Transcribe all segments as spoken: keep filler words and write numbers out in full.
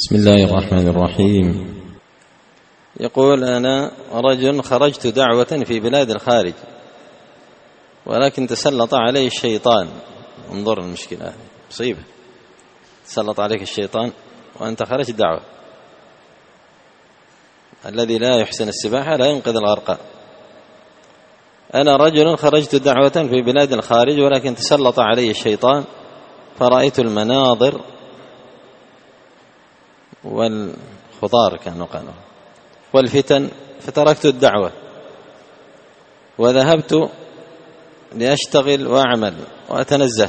بسم الله الرحمن الرحيم. يقول: أنا رجل خرجت دعوة في بلاد الخارج، ولكن تسلط علي الشيطان. انظر المشكلة، مصيبة. تسلط عليك الشيطان وأنت خرجت دعوة. الذي لا يحسن السباحة لا ينقذ الغرقى. أنا رجل خرجت دعوة في بلاد الخارج، ولكن تسلط علي الشيطان فرأيت المناظر والخضار كانوا قالوا والفتن، فتركت الدعوة وذهبت لأشتغل وأعمل وأتنزه،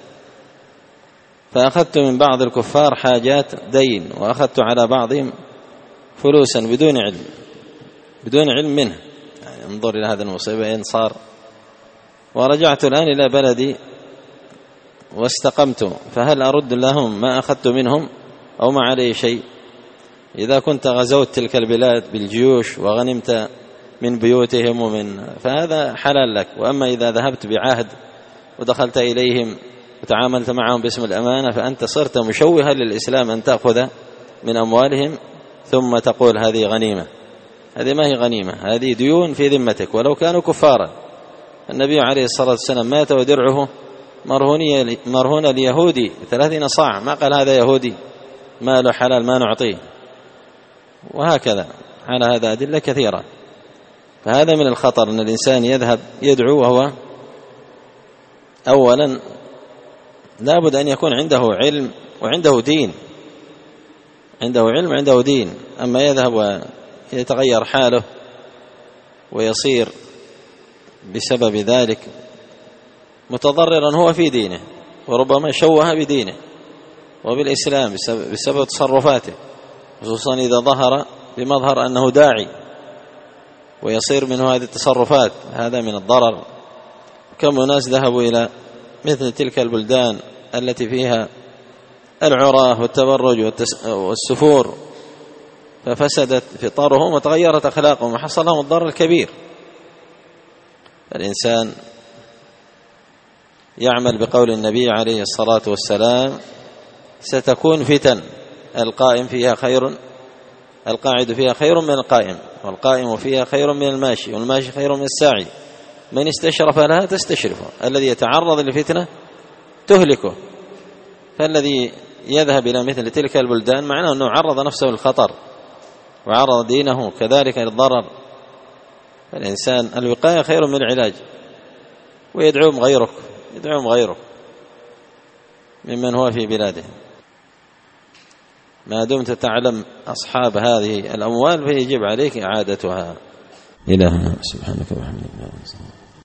فأخذت من بعض الكفار حاجات دين، وأخذت على بعضهم فلوسا بدون علم بدون علم منه. يعني انظر إلى هذا المصيبة إن صار. ورجعت الآن إلى بلدي واستقمت، فهل أرد لهم ما أخذت منهم أو ما علي شيء؟ إذا كنت غزوت تلك البلاد بالجيوش وغنمت من بيوتهم ومن فهذا حلال لك، وأما إذا ذهبت بعهد ودخلت إليهم وتعاملت معهم باسم الأمانة فأنت صرت مشوها للإسلام أن تأخذ من أموالهم ثم تقول هذه غنيمة. هذه ما هي غنيمة، هذه ديون في ذمتك ولو كانوا كفارا. النبي عليه الصلاة والسلام مات ودرعه مرهون اليهودي ثلاثين صاع، ما قال هذا يهودي ما له حلال ما نعطيه. وهكذا على هذا أدلة كثيرة. فهذا من الخطر أن الإنسان يذهب يدعو وهو أولا لابد أن يكون عنده علم وعنده دين، عنده علم وعنده دين. أما يذهب ويتغير حاله ويصير بسبب ذلك متضررا هو في دينه، وربما شوه بدينه وبالإسلام بسبب تصرفاته، خصوصا إذا ظهر بمظهر أنه داعي ويصير منه هذه التصرفات. هذا من الضرر. كم ناس ذهبوا إلى مثل تلك البلدان التي فيها العراه والتبرج والسفور، ففسدت فطرهم وتغيرت أخلاقهم وحصل لهم الضرر الكبير. الإنسان يعمل بقول النبي عليه الصلاة والسلام: ستكون فتن القائم فيها خير القاعد فيها خير من القائم، والقائم فيها خير من الماشي، والماشي خير من الساعي. من استشرف لها تستشرفه. الذي يتعرض لفتنة تهلكه. فالذي يذهب إلى مثل تلك البلدان معناه أنه عرض نفسه للخطر وعرض دينه كذلك للضرر. فالإنسان الوقاية خير من العلاج. ويدعوهم غيرك يدعوهم غيرك ممن هو في بلاده. ما دمت تعلم أصحاب هذه الأموال فيجب عليك إعادتها. إلهنا سبحانك وبحمدك.